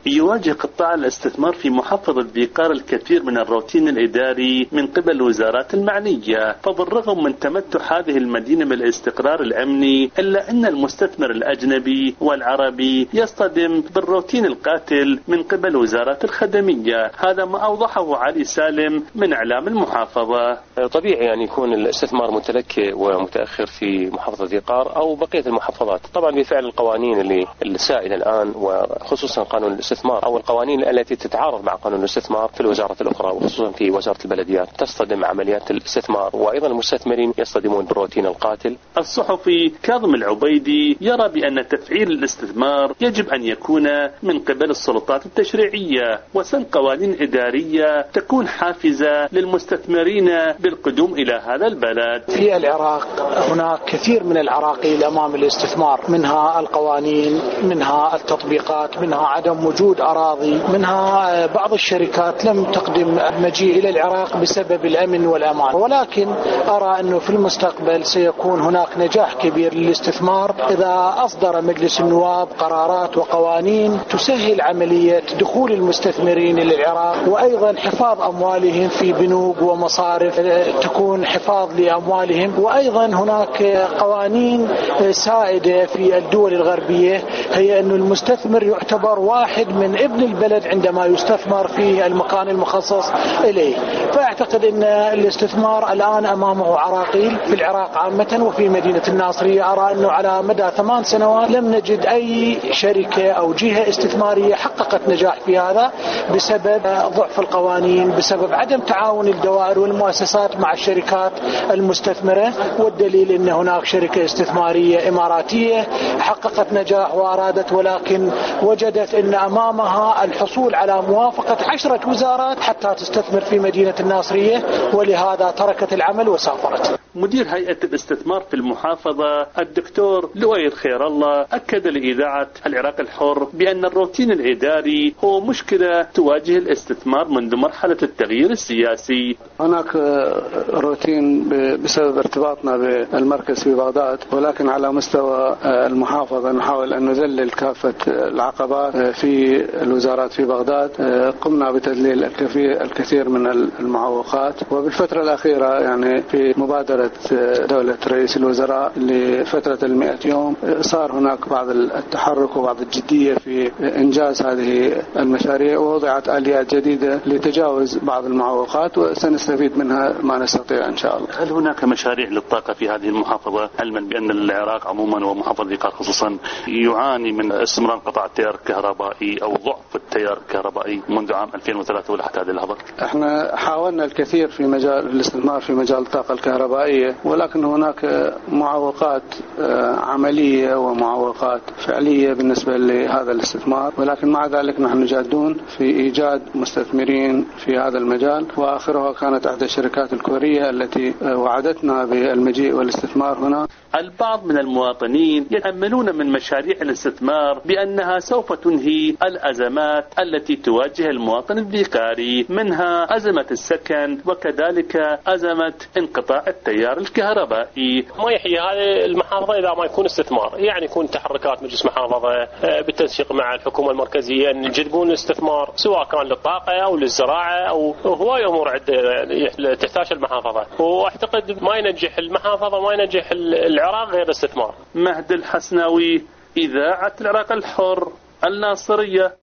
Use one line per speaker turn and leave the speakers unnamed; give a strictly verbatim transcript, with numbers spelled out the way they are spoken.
يواجه قطاع الاستثمار في محافظة ذيقار الكثير من الروتين الإداري من قبل الوزارات المعنية، فبالرغم من تمتع هذه المدينة بالاستقرار الأمني إلا أن المستثمر الأجنبي والعربي يصطدم بالروتين القاتل من قبل وزارات الخدمية. هذا ما أوضحه علي سالم من إعلام المحافظة.
طبيعي يعني يكون الاستثمار متلكئ ومتأخر في محافظة ذيقار أو بقية المحافظات، طبعا بفعل القوانين اللي السائدة الآن وخصوصا قانون الاستثمار أو القوانين التي تتعارض مع قانون الاستثمار في الوزارات الأخرى وخصوصا في وزارة البلديات تصطدم عمليات الاستثمار، وأيضا المستثمرين يصطدمون بالروتين القاتل.
الصحفي كاظم العبيدي يرى بأن تفعيل الاستثمار يجب أن يكون من قبل السلطات التشريعية وسن قوانين إدارية تكون حافزة للمستثمرين بالقدوم إلى هذا البلد.
في العراق هناك كثير من العراقيل أمام الاستثمار، منها القوانين، منها التطبيقات، منها عدم وجود أراضي، منها بعض الشركات لم تقدم المجيء إلى العراق بسبب الأمن والأمان. ولكن أرى أنه في المستقبل سيكون هناك نجاح كبير للاستثمار إذا أصدر مجلس النواب قرارات وقوانين تسهل عملية دخول المستثمرين إلى العراق، وأيضا حفاظ أموالهم في بنوك ومصارف تكون حفاظ لأموالهم. وأيضا هناك قوانين سائدة في الدول الغربية هي أن المستثمر يعتبر واحد من ابن البلد عندما يستثمر في المكان المخصص إليه. فأعتقد أن الاستثمار الآن أمامه عراقيل في العراق عامة وفي مدينة الناصرية. أرى أنه على مدى ثمان سنوات لم نجد أي شركة أو جهة استثمارية حققت نجاح في هذا بسبب ضعف القوانين، بسبب عدم تعاون الدوائر والمؤسسات مع الشركات المستثمرة. والدليل أن هناك شركة استثمارية إماراتية حققت نجاح وأرادت، ولكن وجدت أن أمامها الحصول على موافقة عشرة وزارات حتى تستثمر في مدينة الناصرية، ولهذا تركت العمل وسافرت.
مدير هيئة الاستثمار في المحافظة الدكتور لؤي خير الله أكد لإذاعة العراق الحر بأن الروتين الإداري هو مشكلة تواجه الاستثمار منذ مرحلة التغيير السياسي.
هناك روتين بسبب ارتباطنا بالمركز في بغداد، ولكن على مستوى المحافظة نحاول أن نذلل كافة العقبات في الوزارات في بغداد. قمنا بتذليل الكثير من المعوقات، وبالفترة الأخيرة يعني في مبادرة دولة رئيس الوزراء لفترة المئة يوم صار هناك بعض التحرك وبعض الجدية في إنجاز هذه المشاريع، ووضعت آليات جديدة لتجاوز بعض المعوقات وسنستفيد منها ما نستطيع إن شاء الله.
هل هناك مشاريع للطاقة في هذه المحافظة، علما بأن العراق عموما ومحافظة ذيقار خصوصا يعاني من استمرار قطاع التيار الكهربائي أو ضعف التيار الكهربائي منذ عام ألفين وثلاثة ولحد هذه اللحظة؟
احنا حاولنا الكثير في مجال الاستثمار في مجال الطاقة الكهربائية، ولكن هناك معوقات عملية ومعوقات فعلية بالنسبة لهذا الاستثمار، ولكن مع ذلك نحن جادون في إيجاد مستثمرين في هذا المجال، وآخرها كانت إحدى الشركات الكورية التي وعدتنا بالمجيء والاستثمار هنا.
البعض من المواطنين يتأملون من مشاريع الاستثمار بأنها سوف تنهي الأزمات التي تواجه المواطن الذيقاري، منها أزمة السكن وكذلك أزمة انقطاع التيار الكهربائي.
ما يحيي هذه المحافظة إذا ما يكون استثمار، يعني يكون تحركات مجلس محافظة بالتنسيق مع الحكومة المركزية أن يجذبون الاستثمار سواء كان للطاقة أو للزراعة أو هواي أمور عدة تحتاج المحافظة. وأعتقد ما ينجح المحافظة ما ينجح العراق غير الاستثمار.
مهد الحسناوي، إذاعة العراق الحر، الناصرية.